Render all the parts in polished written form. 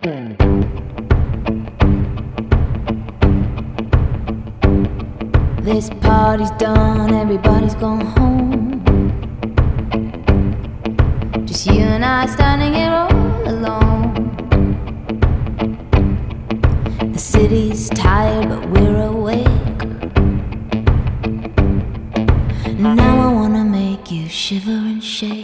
This party's done, everybody's gone home. Just you and I standing here all alone. The city's tired, but we're awake. Now I wanna make you shiver and shake.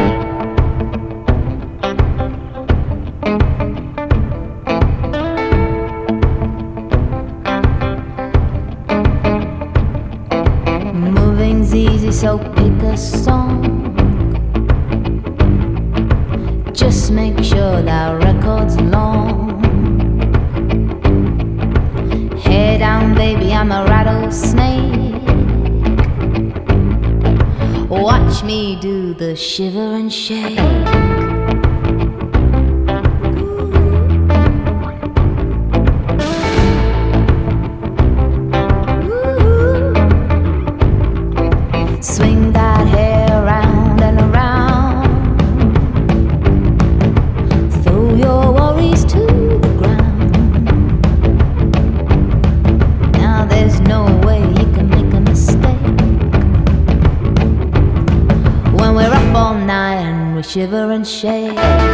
Moving's easy, so pick a song. Just make sure that record's long. Head down, baby, I'm a rattlesnake. Watch me do the shiver and shake. Swing that hair round and around. Throw your worries to the ground. Now there's no way you can make a mistake when we're up all night and we shiver and shake.